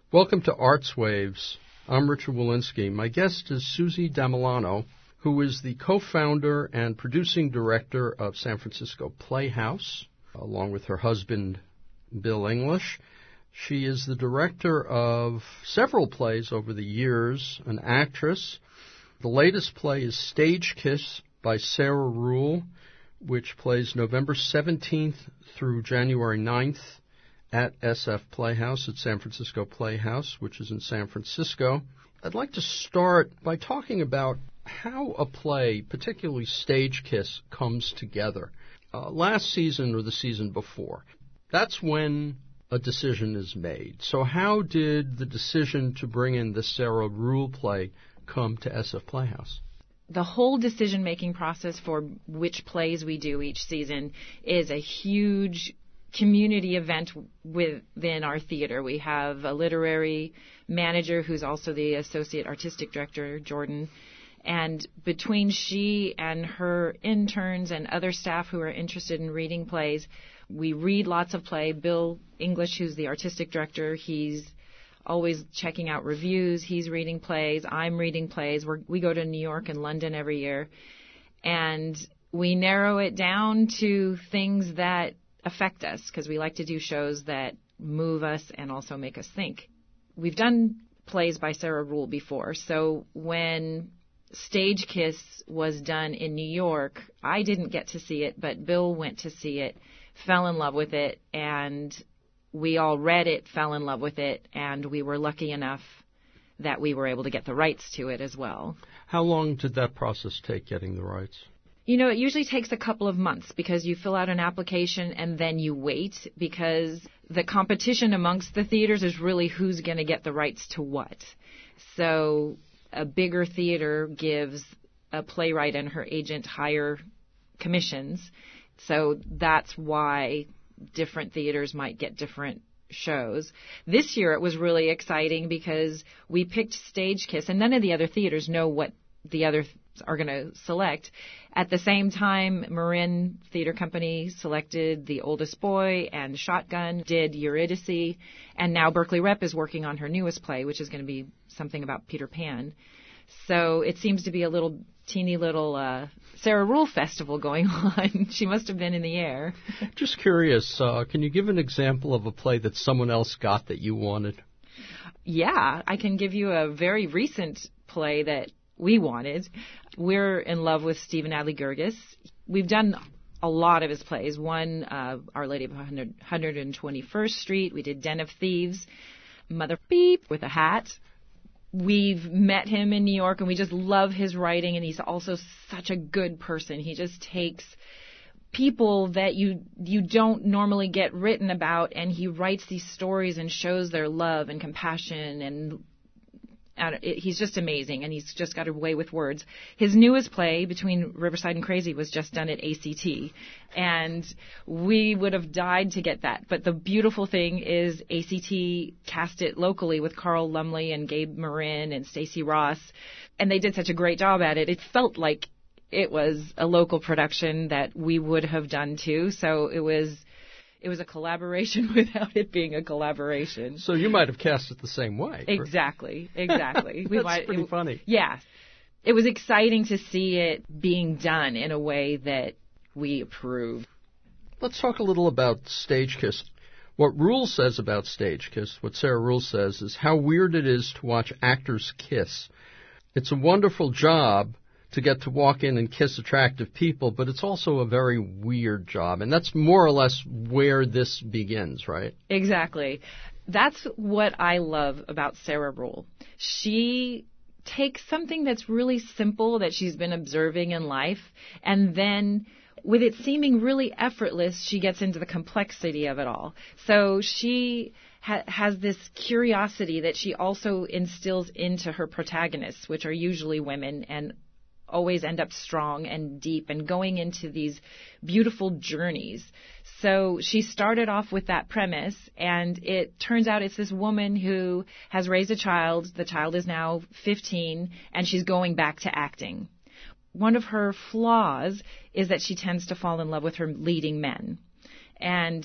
Welcome to Arts Waves. I'm Richard Walensky. My guest is Susie Damilano, who is the co-founder and producing director of San Francisco Playhouse, along with her husband, Bill English. She is the director of several plays over the years, an actress. The latest play is Stage Kiss by Sarah Ruhl, which plays November 17th through January 9th at SF Playhouse, at San Francisco Playhouse, which is in San Francisco. I'd like to start by talking about how a play, particularly Stage Kiss, comes together. Last season or the season before, that's when a decision is made. So how did the decision to bring in the Sarah Ruhl play come to SF Playhouse? The whole decision-making process for which plays we do each season is a huge community event within our theater. We have a literary manager who's also the associate artistic director, Jordan. And between she and her interns and other staff who are interested in reading plays, we read lots of play. Bill English, who's the artistic director, he's always checking out reviews. He's reading plays. I'm reading plays. We go to New York and London every year. And we narrow it down to things that affect us, because we like to do shows that move us and also make us think. We've done plays by Sarah Ruhl before, so when Stage Kiss was done in New York, I didn't get to see it, but Bill went to see it, fell in love with it, and we all read it, fell in love with it, and we were lucky enough that we were able to get the rights to it as well. How long did that process take, getting the rights? You know, it usually takes a couple of months because you fill out an application and then you wait, because the competition amongst the theaters is really who's going to get the rights to what. So a bigger theater gives a playwright and her agent higher commissions. So that's why different theaters might get different shows. This year it was really exciting because we picked Stage Kiss, and none of the other theaters know what the others are going to select. At the same time, Marin Theater Company selected The Oldest Boy, and Shotgun did Eurydice, and now Berkeley Rep is working on her newest play, which is going to be something about Peter Pan. So it seems to be a little teeny little Sarah Ruhl festival going on. She must have been in the air. Just curious, can you give an example of a play that someone else got that you wanted? Yeah, I can give you a very recent play that we wanted. We're in love with Stephen Adly Guirgis. We've done a lot of his plays. One, Our Lady of 121st Street. We did Den of Thieves, Mother Beep with a Hat. We've met him in New York, and we just love his writing, and he's also such a good person. He just takes people that you don't normally get written about, and he writes these stories and shows their love and compassion, and he's just amazing, and he's just got a way with words. His newest play, Between Riverside and Crazy, was just done at ACT, and we would have died to get that. But the beautiful thing is ACT cast it locally with Carl Lumley and Gabe Marin and Stacey Ross, and they did such a great job at it. It felt like it was a local production that we would have done too, so it was a collaboration without it being a collaboration. So you might have cast it the same way. Exactly. That's pretty funny. Yeah. It was exciting to see it being done in a way that we approve. Let's talk a little about Stage Kiss. What Ruhl says about Stage Kiss, what Sarah Ruhl says, is how weird it is to watch actors kiss. It's a wonderful job to get to walk in and kiss attractive people, but it's also a very weird job. And that's more or less where this begins, right? Exactly. That's what I love about Sarah Ruhl. She takes something that's really simple that she's been observing in life, and then with it seeming really effortless, she gets into the complexity of it all. So she has this curiosity that she also instills into her protagonists, which are usually women, and always end up strong and deep and going into these beautiful journeys. So she started off with that premise, and it turns out it's this woman who has raised a child. The child is now 15, and she's going back to acting. One of her flaws is that she tends to fall in love with her leading men. And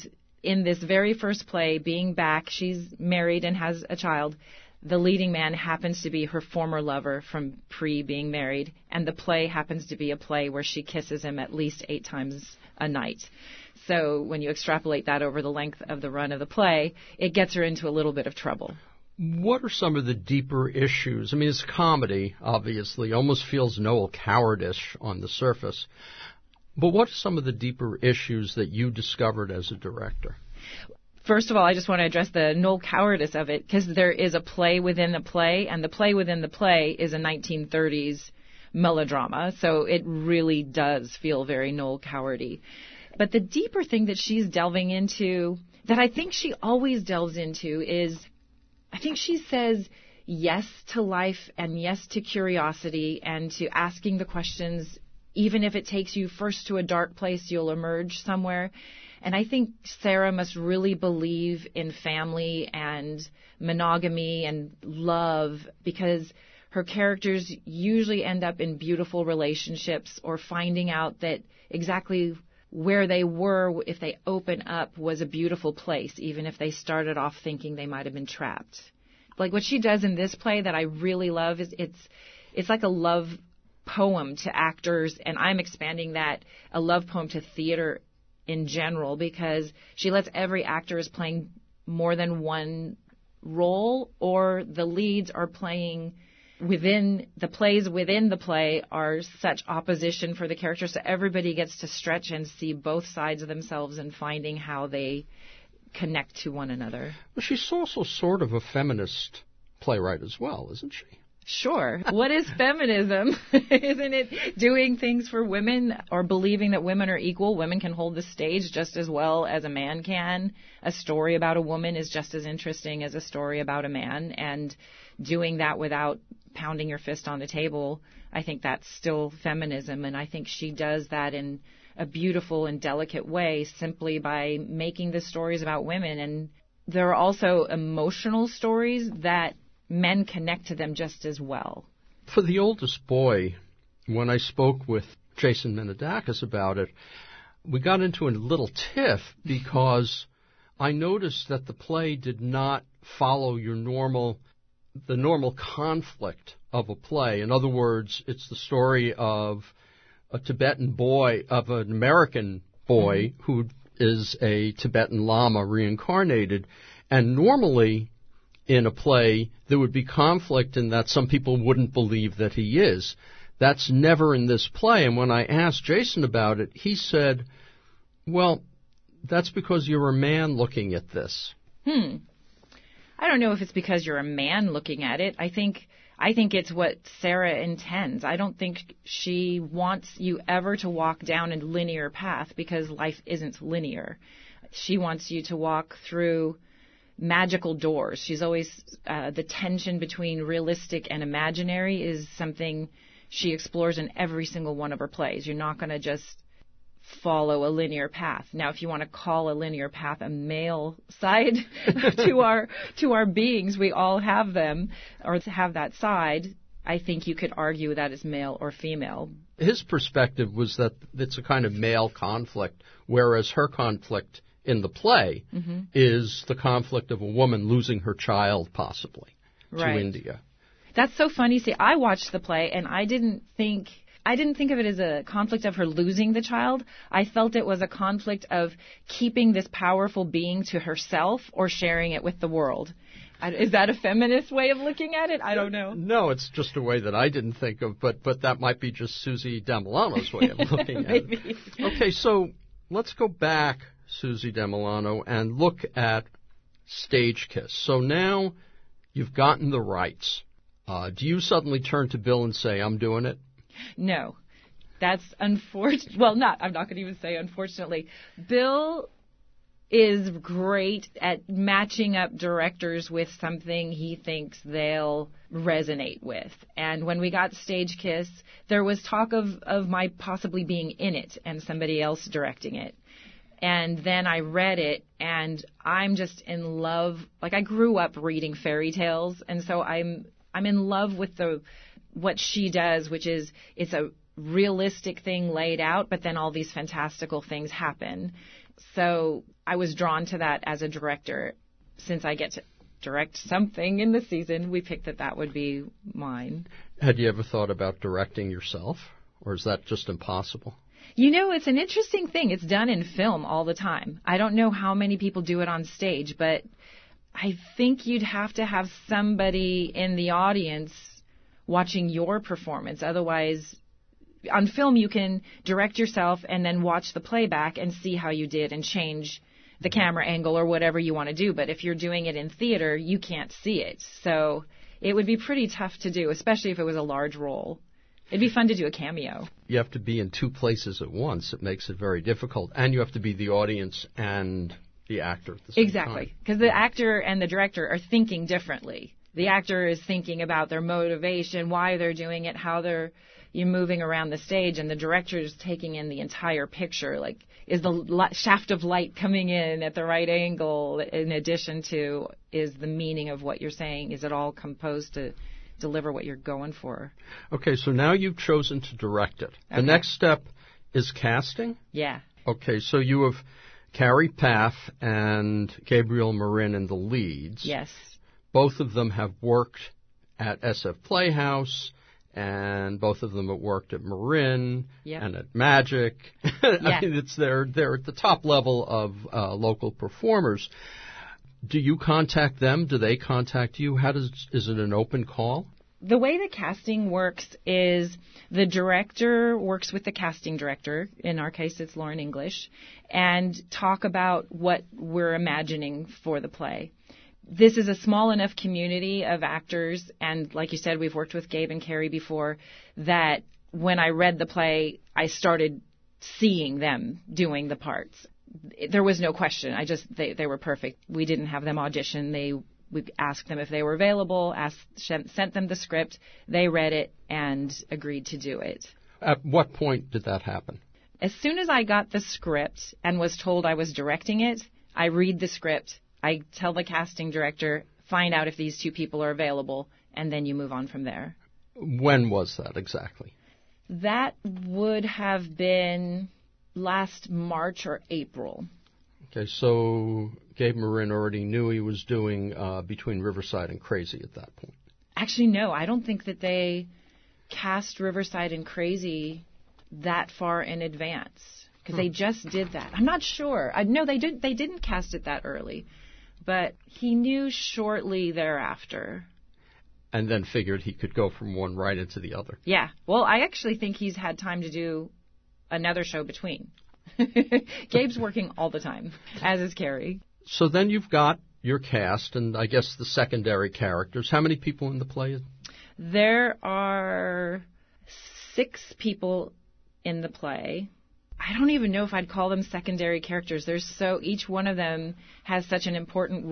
in this very first play, being back, she's married and has a child. The leading man happens to be her former lover from pre-being married, and the play happens to be a play where she kisses him at least 8 times a night. So when you extrapolate that over the length of the run of the play, it gets her into a little bit of trouble. What are some of the deeper issues? I mean, it's comedy, obviously. Almost feels Noel Coward-ish on the surface. But what are some of the deeper issues that you discovered as a director? First of all, I just want to address the Noel Cowardice of it, because there is a play within the play, and the play within the play is a 1930s melodrama, so it really does feel very Noel Cowardy. But the deeper thing that she's delving into, that I think she always delves into, is I think she says yes to life and yes to curiosity and to asking the questions. Even if it takes you first to a dark place, you'll emerge somewhere. And I think Sarah must really believe in family and monogamy and love, because her characters usually end up in beautiful relationships or finding out that exactly where they were, if they open up, was a beautiful place, even if they started off thinking they might have been trapped. Like what she does in this play that I really love is it's like a love poem to actors, and I'm expanding that, a love poem to theater in general, because she lets every actor is playing more than one role, or the leads are playing within the play are such opposition for the characters, so everybody gets to stretch and see both sides of themselves and finding how they connect to one another. Well, she's also sort of a feminist playwright as well, isn't she? Sure. What is feminism? Isn't it doing things for women, or believing that women are equal? Women can hold the stage just as well as a man can. A story about a woman is just as interesting as a story about a man, and doing that without pounding your fist on the table, I think that's still feminism, and I think she does that in a beautiful and delicate way simply by making the stories about women. And there are also emotional stories that men connect to them just as well. For The Oldest Boy, when I spoke with Jason Menadakis about it, we got into a little tiff because I noticed that the play did not follow the normal conflict of a play. In other words, it's the story of a Tibetan boy, of an American boy who is a Tibetan Lama reincarnated. And normally in a play, there would be conflict in that some people wouldn't believe that he is. That's never in this play. And when I asked Jason about it, he said, well, that's because you're a man looking at this. I don't know if it's because you're a man looking at it. I think it's what Sarah intends. I don't think she wants you ever to walk down a linear path, because life isn't linear. She wants you to walk through magical doors. She's always, the tension between realistic and imaginary is something she explores in every single one of her plays. You're not going to just follow a linear path. Now, if you want to call a linear path a male side to our beings, we all have them, or have that side. I think you could argue that is male or female. His perspective was that it's a kind of male conflict, whereas her conflict in the play is the conflict of a woman losing her child, possibly, to India. That's so funny. See, I watched the play, and I didn't think of it as a conflict of her losing the child. I felt it was a conflict of keeping this powerful being to herself or sharing it with the world. Is that a feminist way of looking at it? I don't know. No, it's just a way that I didn't think of, but that might be just Susie DeMilano's way of looking at it. Okay, so let's go back, Susie DeMilano, and look at Stage Kiss. So now you've gotten the rights. Do you suddenly turn to Bill and say, I'm doing it? No. That's unfortunate. Well, I'm not going to even say unfortunately. Bill is great at matching up directors with something he thinks they'll resonate with. And when we got Stage Kiss, there was talk of my possibly being in it and somebody else directing it. And then I read it, and I'm just in love. Like, I grew up reading fairy tales, and so I'm in love with what she does, which is it's a realistic thing laid out, but then all these fantastical things happen. So I was drawn to that as a director. Since I get to direct something in the season, we picked that would be mine. Had you ever thought about directing yourself, or is that just impossible? It's an interesting thing. It's done in film all the time. I don't know how many people do it on stage, but I think you'd have to have somebody in the audience watching your performance. Otherwise, on film, you can direct yourself and then watch the playback and see how you did and change the camera angle or whatever you want to do. But if you're doing it in theater, you can't see it. So it would be pretty tough to do, especially if it was a large role. It'd be fun to do a cameo. You have to be in two places at once. It makes it very difficult. And you have to be the audience and the actor at the same time. Exactly. Because the actor and the director are thinking differently. The actor is thinking about their motivation, why they're doing it, how you're moving around the stage, and the director is taking in the entire picture. Like, is the shaft of light coming in at the right angle in addition to, is the meaning of what you're saying, is it all composed to deliver what you're going for? Okay, so now you've chosen to direct it. The next step is casting? Yeah. Okay, so you have Carrie Paff and Gabriel Marin in the leads. Yes. Both of them have worked at SF Playhouse, and both of them have worked at Marin and at Magic. I mean, they're at the top level of local performers. Do you contact them? Do they contact you? Is it an open call? The way the casting works is the director works with the casting director, in our case it's Lauren English, and talk about what we're imagining for the play. This is a small enough community of actors, and like you said, we've worked with Gabe and Carrie before, that when I read the play, I started seeing them doing the parts. There was no question. They were perfect. We didn't have them audition. We asked them if they were available, sent them the script. They read it and agreed to do it. At what point did that happen? As soon as I got the script and was told I was directing it, I read the script. I tell the casting director, find out if these two people are available, and then you move on from there. When was that exactly? That would have been last March or April. Okay, so Gabe Marin already knew he was doing Between Riverside and Crazy at that point. Actually, no. I don't think that they cast Riverside and Crazy that far in advance, because they just did that. I'm not sure. No, they didn't cast it that early, but he knew shortly thereafter. And then figured he could go from one right into the other. Yeah. Well, I actually think he's had time to do another show between. Gabe's working all the time, as is Carrie. So then you've got your cast and I guess the secondary characters. How many people in the play? There are 6 people in the play. I don't even know if I'd call them secondary characters. Each one of them has such an important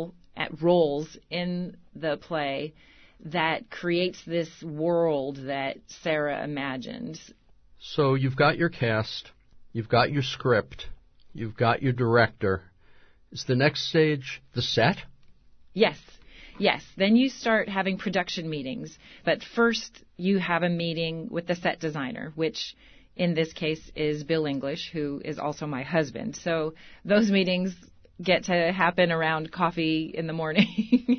roles in the play that creates this world that Sarah imagined. So you've got your cast, you've got your script, you've got your director. Is the next stage the set? Yes. Then you start having production meetings. But first you have a meeting with the set designer, which in this case is Bill English, who is also my husband. So those meetings get to happen around coffee in the morning.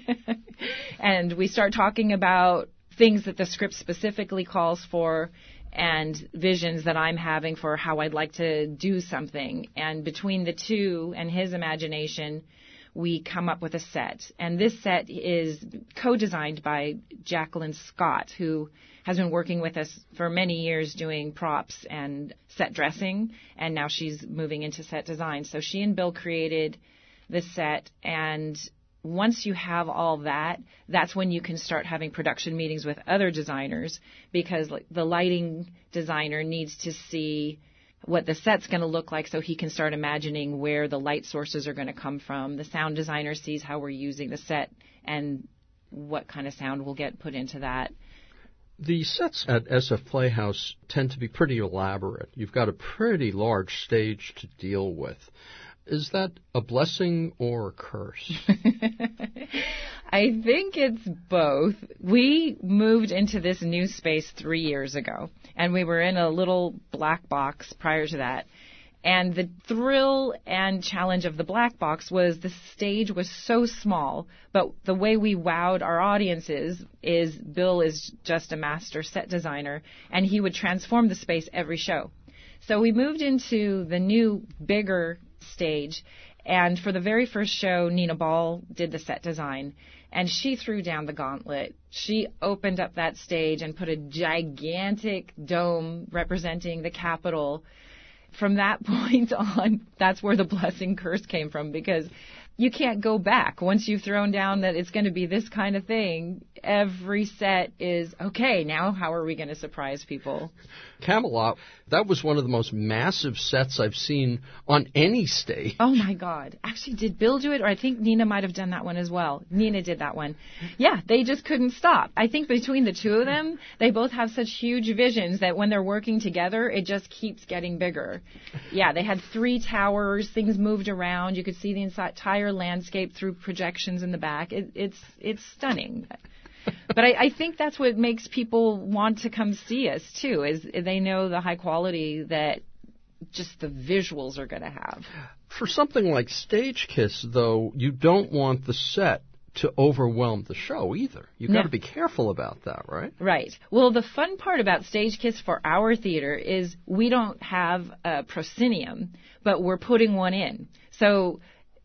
And we start talking about things that the script specifically calls for and visions that I'm having for how I'd like to do something. And between the two and his imagination, we come up with a set. And this set is co-designed by Jacqueline Scott, who has been working with us for many years doing props and set dressing, and now she's moving into set design. So she and Bill created this set, and once you have all that, that's when you can start having production meetings with other designers, because the lighting designer needs to see what the set's going to look like so he can start imagining where the light sources are going to come from. The sound designer sees how we're using the set and what kind of sound will get put into that. The sets at SF Playhouse tend to be pretty elaborate. You've got a pretty large stage to deal with. Is that a blessing or a curse? I think it's both. We moved into this new space 3 years ago, and we were in a little black box prior to that. And the thrill and challenge of the black box was the stage was so small, but the way we wowed our audiences is Bill is just a master set designer, and he would transform the space every show. So we moved into the new, bigger stage, and for the very first show, Nina Ball did the set design, and she threw down the gauntlet. She opened up that stage and put a gigantic dome representing the Capitol. From that point on, that's where the blessing curse came from, because you can't go back. Once you've thrown down that it's going to be this kind of thing, every set is, okay, now how are we going to surprise people? Camelot, that was one of the most massive sets I've seen on any stage. Oh, my God. Actually, did Bill do it? Or I think Nina might have done that one as well. Nina did that one. Yeah, they just couldn't stop. I think between the two of them, they both have such huge visions that when they're working together, it just keeps getting bigger. Yeah, they had 3 towers. Things moved around. You could see the entire landscape through projections in the back. It's stunning. But I think that's what makes people want to come see us, too, is they know the high quality that just the visuals are going to have. For something like Stage Kiss, though, you don't want the set to overwhelm the show either. You've got to be careful about that, right? Right. Well, the fun part about Stage Kiss for our theater is we don't have a proscenium, but we're putting one in. So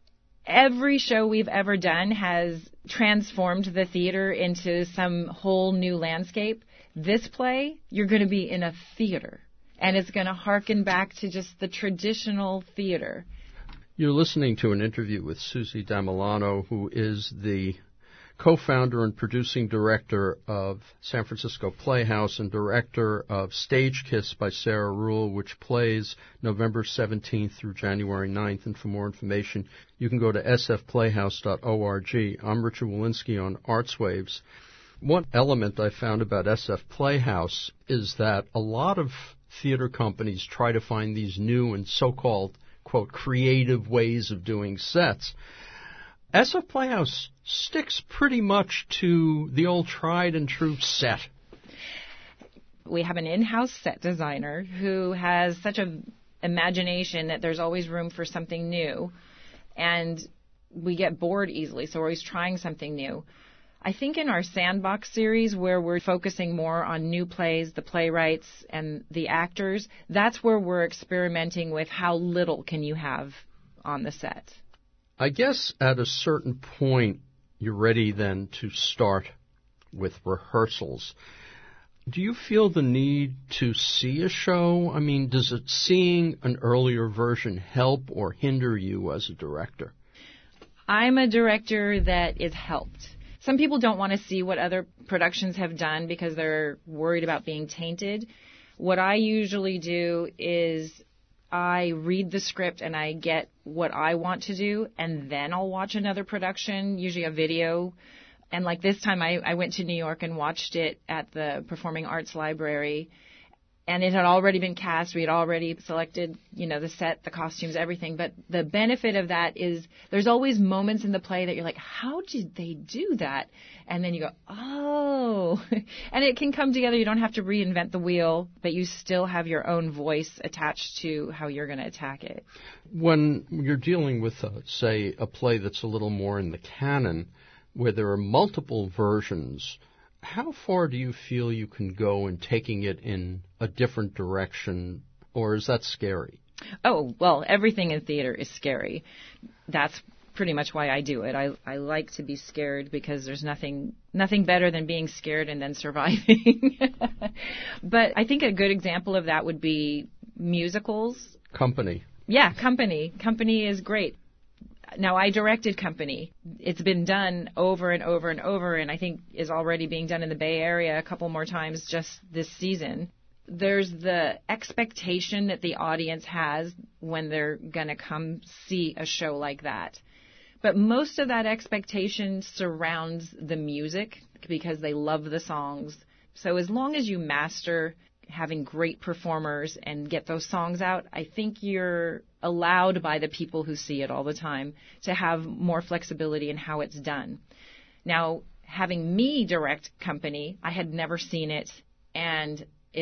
every show we've ever done has transformed the theater into some whole new landscape. This play, you're going to be in a theater, and it's going to harken back to just the traditional theater. You're listening to an interview with Susie Damilano, who is the co-founder and producing director of San Francisco Playhouse and director of Stage Kiss by Sarah Ruhl, which plays November 17th through January 9th. And for more information, you can go to sfplayhouse.org. I'm Richard Walensky on ArtsWaves. One element I found about SF Playhouse is that a lot of theater companies try to find these new and so-called, quote, creative ways of doing sets. SF Playhouse sticks pretty much to the old tried and true set. We have an in-house set designer who has such an imagination that there's always room for something new, and we get bored easily, so we're always trying something new. I think in our Sandbox series, where we're focusing more on new plays, the playwrights, and the actors, that's where we're experimenting with how little can you have on the set. I guess at a certain point, you're ready then to start with rehearsals. Do you feel the need to see a show? I mean, does it seeing an earlier version help or hinder you as a director? I'm a director that is helped. Some people don't want to see what other productions have done because they're worried about being tainted. What I usually do is I read the script and I get what I want to do, and then I'll watch another production, usually a video. And like this time, I went to New York and watched it at the Performing Arts Library, and it had already been cast. We had already selected, the set, the costumes, everything. But the benefit of that is there's always moments in the play that you're like, how did they do that? And then you go, oh. And it can come together. You don't have to reinvent the wheel, but you still have your own voice attached to how you're going to attack it. When you're dealing with, say, a play that's a little more in the canon, where there are multiple versions, how far do you feel you can go in taking it in a different direction, or is that scary? Oh, well, everything in theater is scary. That's pretty much why I do it. I like to be scared because there's nothing better than being scared and then surviving. But I think a good example of that would be musicals. Company. Yeah, Company. Company is great. Now, I directed Company. It's been done over and over and over, and I think is already being done in the Bay Area a couple more times just this season. There's the expectation that the audience has when they're going to come see a show like that. But most of that expectation surrounds the music because they love the songs. So as long as you master having great performers and get those songs out, I think you're allowed by the people who see it all the time to have more flexibility in how it's done. Now, having me direct Company, I had never seen it, and it's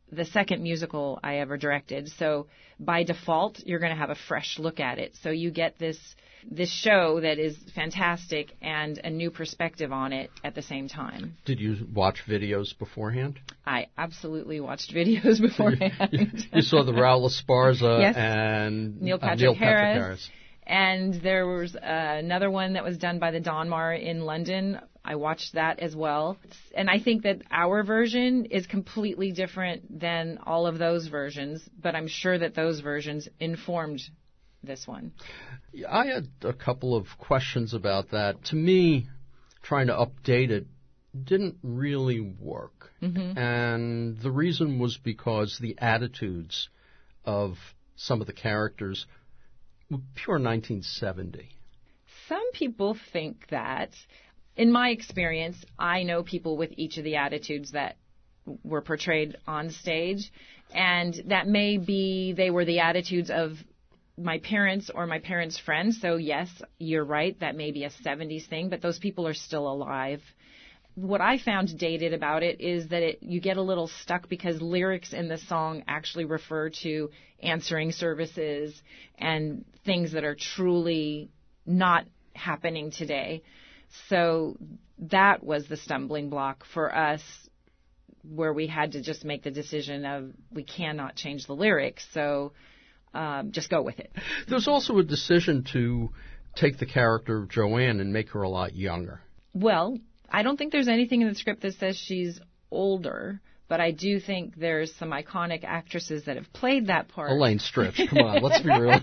the second musical I ever directed. So by default, you're going to have a fresh look at it. So you get this show that is fantastic and a new perspective on it at the same time. Did you watch videos beforehand? I absolutely watched videos beforehand. You saw the Raul Esparza Yes. and Neil Patrick Harris. And there was another one that was done by the Donmar in London. I watched that as well. And I think that our version is completely different than all of those versions, but I'm sure that those versions informed this one. I had a couple of questions about that. To me, trying to update it didn't really work. Mm-hmm. And the reason was because the attitudes of some of the characters were pure 1970. Some people think that. In my experience, I know people with each of the attitudes that were portrayed on stage, and that may be they were the attitudes of my parents or my parents' friends. So yes, you're right, that may be a 70s thing, but those people are still alive. What I found dated about it is that you get a little stuck because lyrics in the song actually refer to answering services and things that are truly not happening today. So that was the stumbling block for us, where we had to just make the decision of we cannot change the lyrics, so just go with it. There's also a decision to take the character of Joanne and make her a lot younger. Well, I don't think there's anything in the script that says she's older, but I do think there's some iconic actresses that have played that part. Elaine Stritch, come on, let's be real.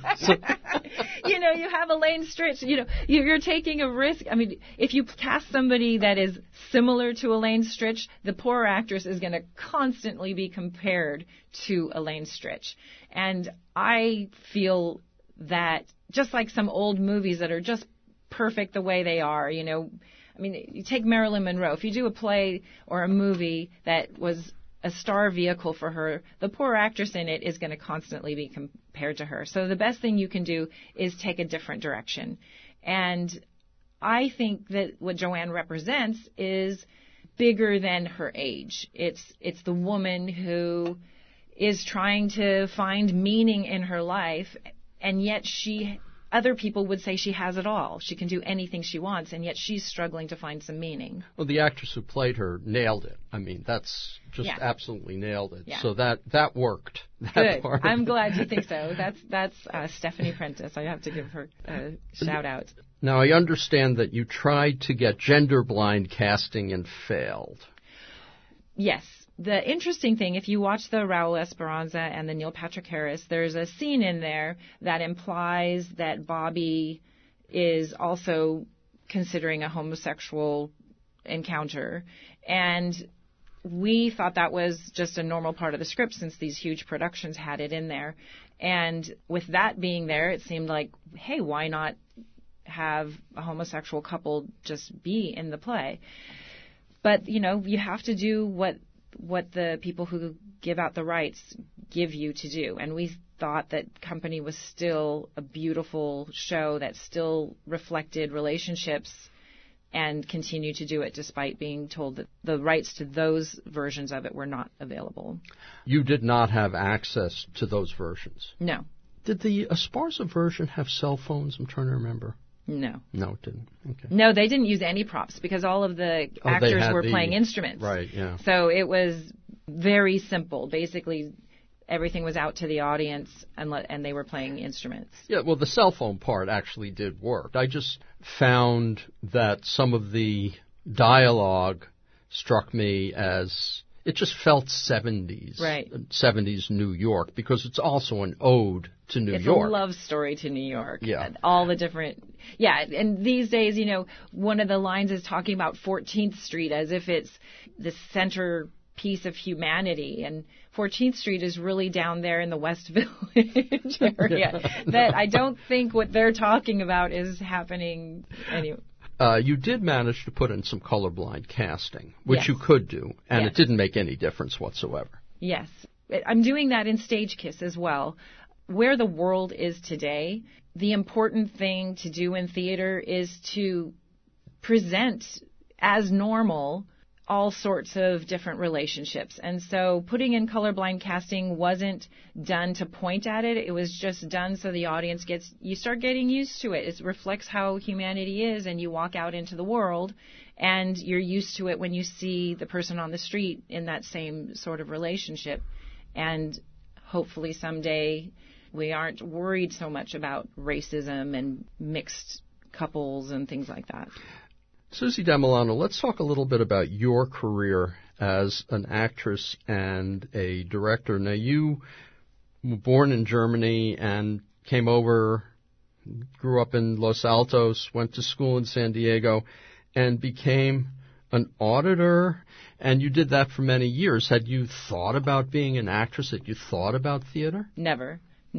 You have Elaine Stritch. You're taking a risk. I mean, if you cast somebody that is similar to Elaine Stritch, the poor actress is going to constantly be compared to Elaine Stritch. And I feel that just like some old movies that are just perfect the way they are, I mean, you take Marilyn Monroe. If you do a play or a movie that was a star vehicle for her, the poor actress in it is going to constantly be compared to her. So the best thing you can do is take a different direction. And I think that what Joanne represents is bigger than her age. It's the woman who is trying to find meaning in her life, and yet other people would say she has it all. She can do anything she wants, and yet she's struggling to find some meaning. Well, the actress who played her nailed it. I mean, that's just absolutely nailed it. Yeah. So that worked. Good. I'm glad you think so. That's Stephanie Prentice. I have to give her a shout out. Now, I understand that you tried to get gender-blind casting and failed. Yes. The interesting thing, if you watch the Raul Esparza and the Neil Patrick Harris, there's a scene in there that implies that Bobby is also considering a homosexual encounter. And we thought that was just a normal part of the script since these huge productions had it in there. And with that being there, it seemed like, hey, why not have a homosexual couple just be in the play? But, you have to do what the people who give out the rights give you to do. And we thought that Company was still a beautiful show that still reflected relationships and continued to do it despite being told that the rights to those versions of it were not available. You did not have access to those versions? No. Did the Esparza version have cell phones? I'm trying to remember. No. No, it didn't. Okay. No, they didn't use any props because all of the actors were playing instruments. Right, yeah. So it was very simple. Basically, everything was out to the audience and they were playing instruments. Yeah, well, the cell phone part actually did work. I just found that some of the dialogue struck me as it just felt 70s. Right. 70s New York, because it's also an ode to New York. It's a love story to New York. Yeah. And all the different... Yeah, and these days, one of the lines is talking about 14th Street as if it's the centerpiece of humanity. And 14th Street is really down there in the West Village area. That I don't think what they're talking about is happening anyway. You did manage to put in some colorblind casting, which Yes. you could do, and Yes. it didn't make any difference whatsoever. Yes. I'm doing that in Stage Kiss as well. Where the world is today, the important thing to do in theater is to present as normal all sorts of different relationships. And so putting in colorblind casting wasn't done to point at it. It was just done so the audience you start getting used to it. It reflects how humanity is, and you walk out into the world and you're used to it when you see the person on the street in that same sort of relationship. And hopefully someday we aren't worried so much about racism and mixed couples and things like that. Susie Demilano, let's talk a little bit about your career as an actress and a director. Now, you were born in Germany and came over, grew up in Los Altos, went to school in San Diego, and became an auditor, and you did that for many years. Had you thought about being an actress? Had you thought about theater? Never.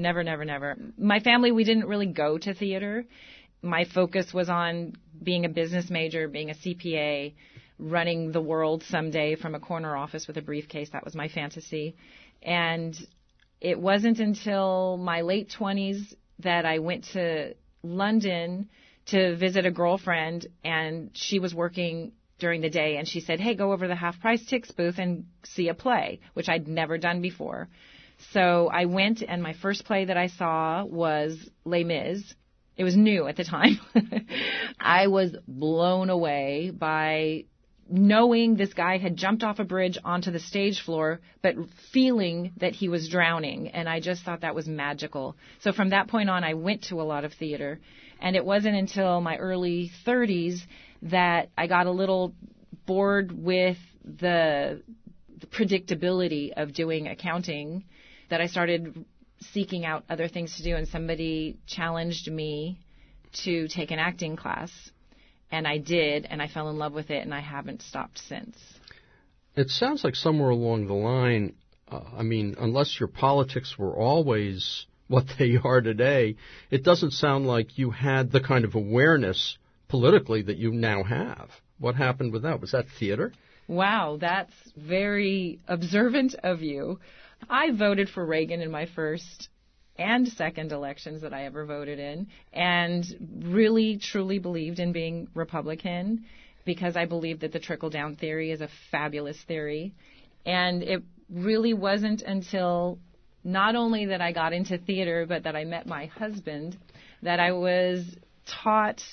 My family, we didn't really go to theater. My focus was on being a business major, being a CPA, running the world someday from a corner office with a briefcase. That was my fantasy. And it wasn't until my late 20s that I went to London to visit a girlfriend, and she was working during the day, and she said, hey, go over to the half-price Tix booth and see a play, which I'd never done before. So I went, and my first play that I saw was Les Mis. It was new at the time. I was blown away by knowing this guy had jumped off a bridge onto the stage floor, but feeling that he was drowning. And I just thought that was magical. So from that point on, I went to a lot of theater. And it wasn't until my early 30s that I got a little bored with the predictability of doing accounting, that I started seeking out other things to do, and somebody challenged me to take an acting class, and I did, and I fell in love with it, and I haven't stopped since. It sounds like somewhere along the line, unless your politics were always what they are today, it doesn't sound like you had the kind of awareness politically that you now have. What happened with that? Was that theater? Wow, that's very observant of you. I voted for Reagan in my first and second elections that I ever voted in, and really, truly believed in being Republican because I believe that the trickle-down theory is a fabulous theory. And it really wasn't until not only that I got into theater, but that I met my husband, that I was taught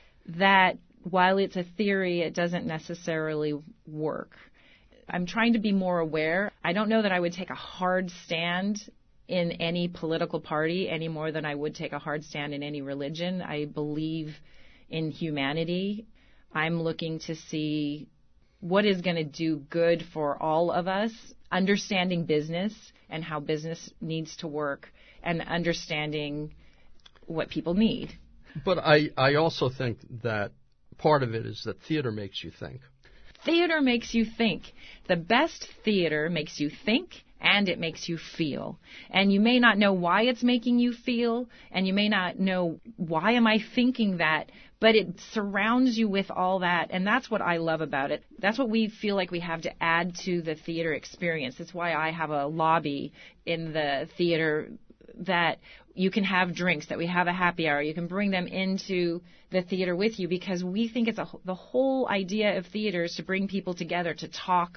that while it's a theory, it doesn't necessarily work. I'm trying to be more aware. I don't know that I would take a hard stand in any political party any more than I would take a hard stand in any religion. I believe in humanity. I'm looking to see what is going to do good for all of us, understanding business and how business needs to work, and understanding what people need. But I also think that part of it is that theater makes you think. Theater makes you think. The best theater makes you think, and it makes you feel. And you may not know why it's making you feel, and you may not know why am I thinking that, but it surrounds you with all that, and that's what I love about it. That's what we feel like we have to add to the theater experience. That's why I have a lobby in the theater that you can have drinks, that we have a happy hour. You can bring them into the theater with you, because we think it's the whole idea of theater is to bring people together to talk.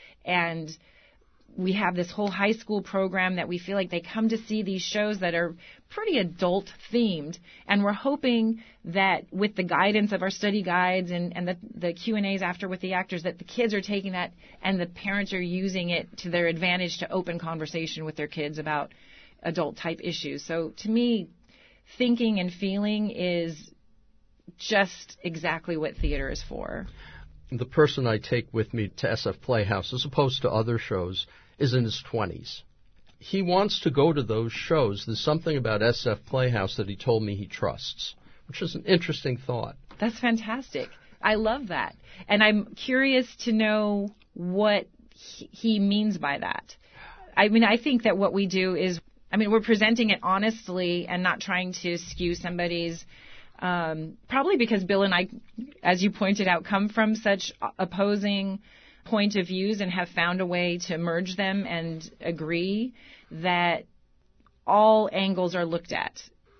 And we have this whole high school program that we feel like they come to see these shows that are pretty adult themed. And we're hoping that with the guidance of our study guides and the Q&As after with the actors, that the kids are taking that and the parents are using it to their advantage to open conversation with their kids about adult type issues. So to me, thinking and feeling is just exactly what theater is for. The person I take with me to SF Playhouse, as opposed to other shows, is in his 20s. He wants to go to those shows. There's something about SF Playhouse that he told me he trusts, which is an interesting thought. That's fantastic. I love that. And I'm curious to know what he means by that. I mean, I think that what we do is, we're presenting it honestly and not trying to skew somebody's, probably because Bill and I, as you pointed out, come from such opposing point of views and have found a way to merge them and agree that all angles are looked at.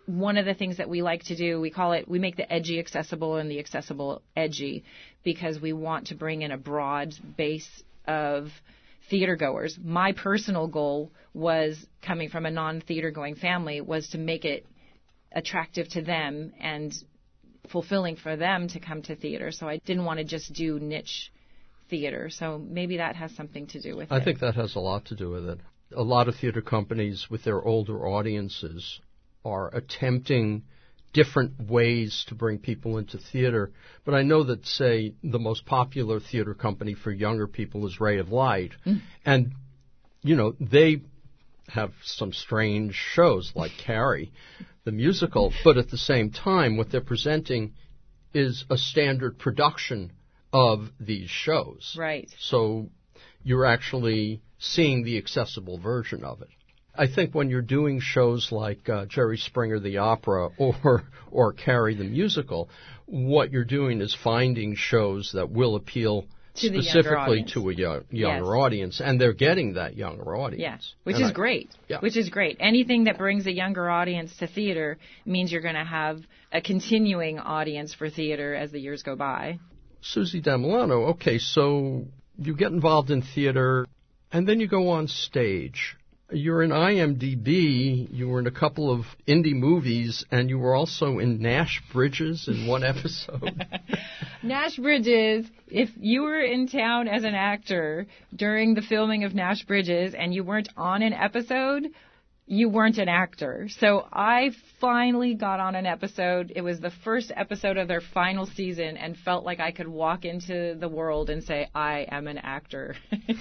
one of the things that we like to do, we make the edgy accessible and the accessible edgy, because we want to bring in a broad base of theater goers. My personal goal was, coming from a non-theater going family, was to make it attractive to them and fulfilling for them to come to theater. So I didn't want to just do niche theater. So maybe that has something to do with it. I think that has a lot to do with it. A lot of theater companies with their older audiences are attempting different ways to bring people into theater. But I know that, say, the most popular theater company for younger people is Ray of Light. And, you know, they have some strange shows like Carrie, the musical, but at the same time what they're presenting is a standard production of these shows. Right. So you're actually seeing the accessible version of it. I think when you're doing shows like Jerry Springer the Opera or Carrie the Musical, what you're doing is finding shows that will appeal specifically to a younger audience, and they're getting that younger audience. Yes, which is great. Yeah. Which is great. Anything that brings a younger audience to theater means you're going to have a continuing audience for theater as the years go by. Susie Damilano, okay, so you get involved in theater, and then you go on stage. You're in IMDb, you were in a couple of indie movies, and you were also in Nash Bridges in one episode. Nash Bridges, if you were in town as an actor during the filming of Nash Bridges and you weren't on an episode, you weren't an actor. So I finally got on an episode. It was the first episode of their final season and felt like I could walk into the world and say, I am an actor.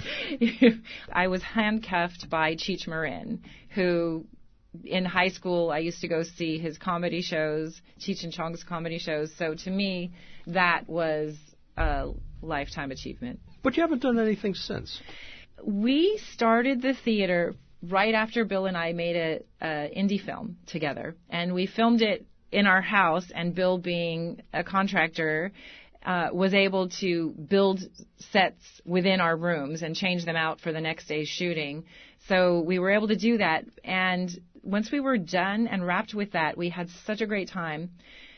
I was handcuffed by Cheech Marin, who in high school I used to go see his comedy shows, Cheech and Chong's comedy shows. So to me, that was a lifetime achievement. But you haven't done anything since. We started the theater right after Bill and I made a indie film together, and we filmed it in our house, and Bill, being a contractor, was able to build sets within our rooms and change them out for the next day's shooting. So we were able to do that, and once we were done and wrapped with that, we had such a great time.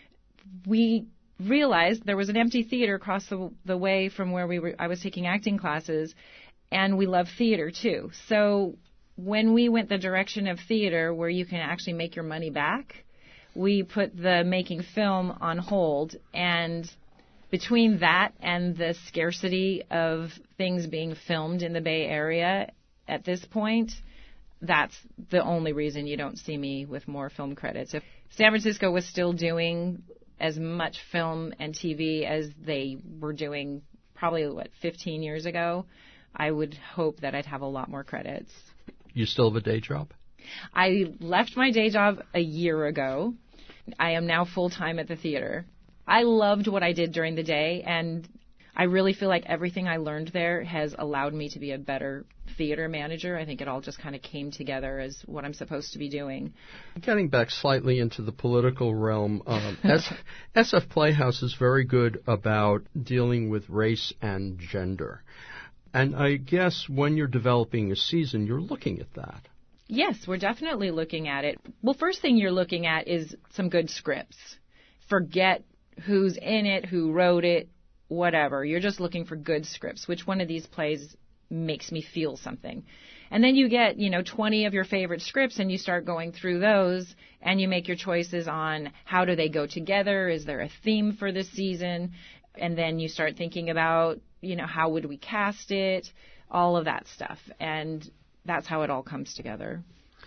We realized there was an empty theater across the way from where I was taking acting classes, and we love theater too. So when we went the direction of theater where you can actually make your money back, we put the making film on hold. And between that and the scarcity of things being filmed in the Bay Area at this point, that's the only reason you don't see me with more film credits. If San Francisco was still doing as much film and TV as they were doing probably, 15 years ago, I would hope that I'd have a lot more credits. You still have a day job? I left my day job a year ago. I am now full-time at the theater. I loved what I did during the day, and I really feel like everything I learned there has allowed me to be a better theater manager. I think it all just kind of came together as what I'm supposed to be doing. Getting back slightly into the political realm, SF Playhouse is very good about dealing with race and gender. And I guess when you're developing a season, you're looking at that. Yes, we're definitely looking at it. Well, first thing you're looking at is some good scripts. Forget who's in it, who wrote it, whatever. You're just looking for good scripts. Which one of these plays makes me feel something? And then you get, 20 of your favorite scripts, and you start going through those, and you make your choices on how do they go together? Is there a theme for this season? And then you start thinking about, how would we cast it? All of that stuff. And that's how it all comes together.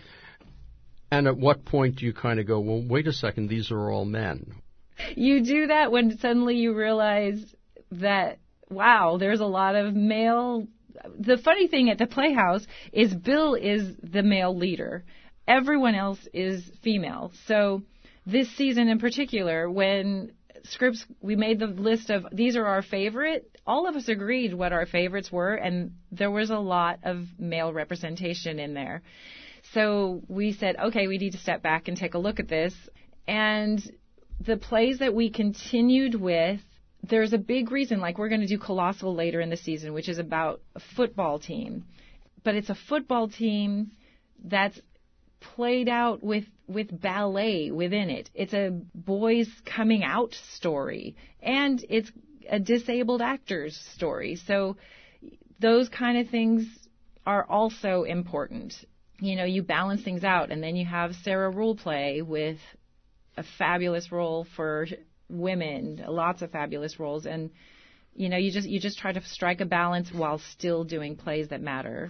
And at what point do you kind of go, well, wait a second, these are all men? You do that when suddenly you realize that, wow, there's a lot of male. The funny thing at the Playhouse is Bill is the male leader. Everyone else is female. So this season in particular, when scripts, we made the list of these are our favorite, all of us agreed what our favorites were, and there was a lot of male representation in there. So we said, okay, we need to step back and take a look at this. And the plays that we continued with, there's a big reason, like we're going to do Colossal later in the season, which is about a football team. But it's a football team that's played out with with ballet within it. It's a boys coming out story, and it's a disabled actor's story. So those kind of things are also important. You know, you balance things out, and then you have Sarah Ruhl play with a fabulous role for women, lots of fabulous roles, and you know, you just try to strike a balance while still doing plays that matter.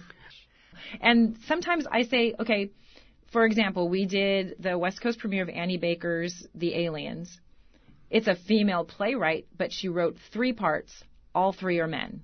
And sometimes I say, okay, for example, we did the West Coast premiere of Annie Baker's The Aliens. It's a female playwright, but she wrote 3 parts. All 3 are men.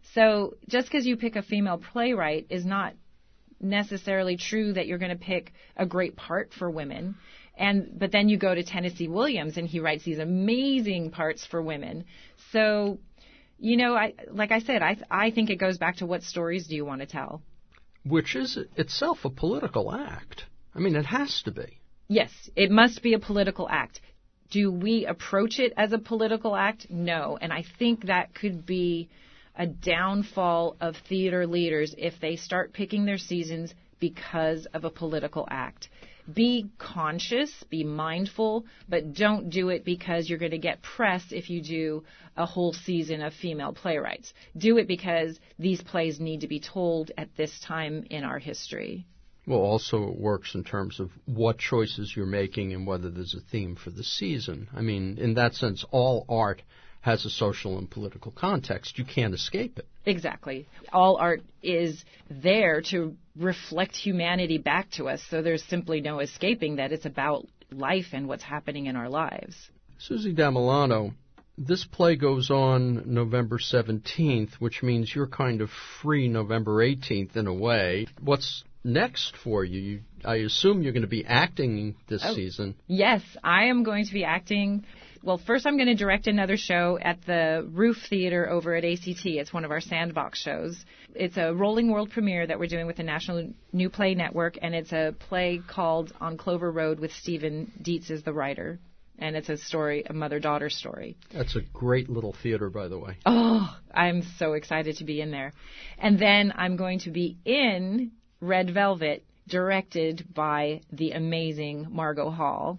So just because you pick a female playwright is not necessarily true that you're going to pick a great part for women. But then you go to Tennessee Williams, and he writes these amazing parts for women. So, you know, like I said, I think it goes back to what stories do you want to tell? Which is itself a political act. I mean, it has to be. Yes, it must be a political act. Do we approach it as a political act? No. And I think that could be a downfall of theater leaders if they start picking their seasons because of a political act. Be conscious, be mindful, but don't do it because you're going to get press if you do a whole season of female playwrights. Do it because these plays need to be told at this time in our history. Well, also it works in terms of what choices you're making and whether there's a theme for the season. I mean, in that sense, all art has a social and political context. You can't escape it. Exactly. All art is there to reflect humanity back to us, so there's simply no escaping that. It's about life and what's happening in our lives. Susie Damilano, this play goes on November 17th, which means you're kind of free November 18th in a way. What's next for you? I assume you're going to be acting this season. Yes, I am going to be acting. Well, first I'm going to direct another show at the Roof Theater over at ACT. It's one of our Sandbox shows. It's a rolling world premiere that we're doing with the National New Play Network, and it's a play called On Clover Road with Stephen Dietz as the writer. And it's a story, a mother-daughter story. That's a great little theater, by the way. Oh, I'm so excited to be in there. And then I'm going to be in Red Velvet, directed by the amazing Margot Hall.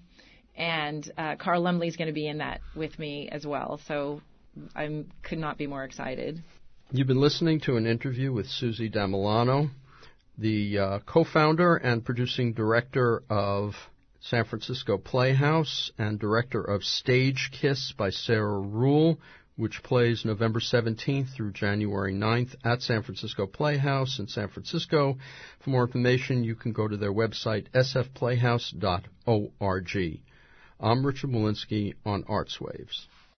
And Carl Lumley's going to be in that with me as well. So I could not be more excited. You've been listening to an interview with Susie Damilano, the co-founder and producing director of San Francisco Playhouse and director of Stage Kiss by Sarah Ruhl, which plays November 17th through January 9th at San Francisco Playhouse in San Francisco. For more information, you can go to their website, sfplayhouse.org. I'm Richard Molinsky on Arts Waves.